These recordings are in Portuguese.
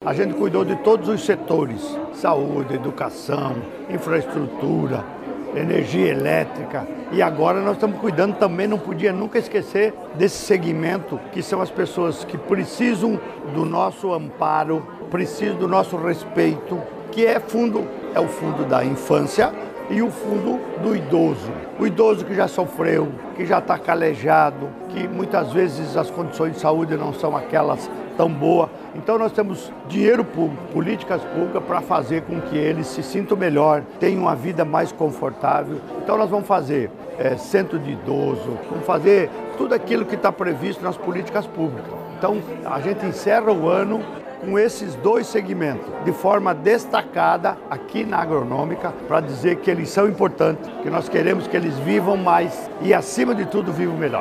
A gente cuidou de todos os setores: saúde, educação, infraestrutura, energia elétrica. E agora nós estamos cuidando também, não podia nunca esquecer desse segmento, que são as pessoas que precisam do nosso amparo, precisam do nosso respeito, que é o fundo da infância e o fundo do idoso. O idoso que já sofreu, que já está calejado, que muitas vezes as condições de saúde não são aquelas tão boas. Então nós temos dinheiro público, políticas públicas para fazer com que eles se sintam melhor, tenham uma vida mais confortável. Então nós vamos fazer centro de idoso, vamos fazer tudo aquilo que está previsto nas políticas públicas. Então a gente encerra o ano com esses dois segmentos, de forma destacada aqui na Agronômica, para dizer que eles são importantes, que nós queremos que eles vivam mais e, acima de tudo, vivam melhor.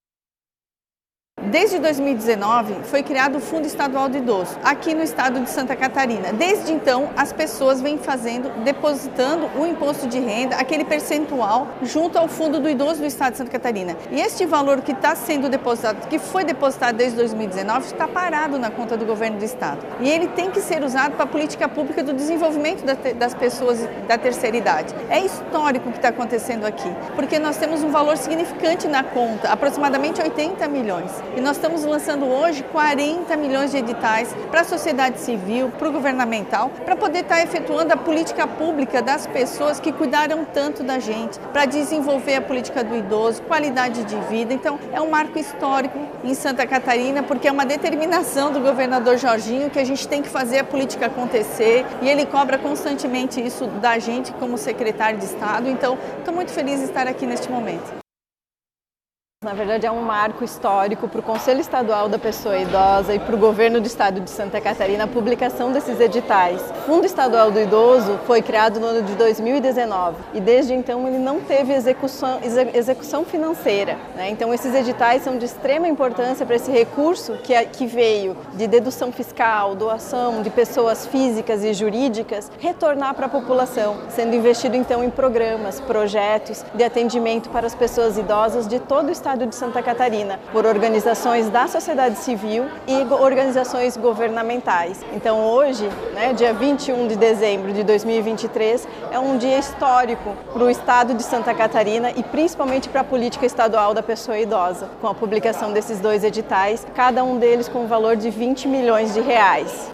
Desde 2019 foi criado o Fundo Estadual do Idoso, aqui no estado de Santa Catarina. Desde então, as pessoas vêm depositando o imposto de renda, aquele percentual, junto ao Fundo do Idoso do estado de Santa Catarina. E este valor que está sendo depositado, que foi depositado desde 2019, está parado na conta do governo do estado. E ele tem que ser usado para a política pública do desenvolvimento das pessoas da terceira idade. É histórico o que está acontecendo aqui, porque nós temos um valor significante na conta, aproximadamente 80 milhões. E nós estamos lançando hoje 40 milhões de editais para a sociedade civil, para o governamental, para poder estar efetuando a política pública das pessoas que cuidaram tanto da gente, para desenvolver a política do idoso, qualidade de vida. Então, é um marco histórico em Santa Catarina, porque é uma determinação do governador Jorginho que a gente tem que fazer a política acontecer, e ele cobra constantemente isso da gente como secretário de Estado. Então, estou muito feliz de estar aqui neste momento. Na verdade, é um marco histórico para o Conselho Estadual da Pessoa Idosa e para o Governo do Estado de Santa Catarina a publicação desses editais. O Fundo Estadual do Idoso foi criado no ano de 2019 e desde então ele não teve execução financeira, né? Então esses editais são de extrema importância para esse recurso que veio de dedução fiscal, doação de pessoas físicas e jurídicas, retornar para a população, sendo investido então em programas, projetos de atendimento para as pessoas idosas de todo o estado de Santa Catarina, por organizações da sociedade civil e organizações governamentais. Então hoje, dia 21 de dezembro de 2023, é um dia histórico para o estado de Santa Catarina e principalmente para a política estadual da pessoa idosa, com a publicação desses dois editais, cada um deles com um valor de 20 milhões de reais.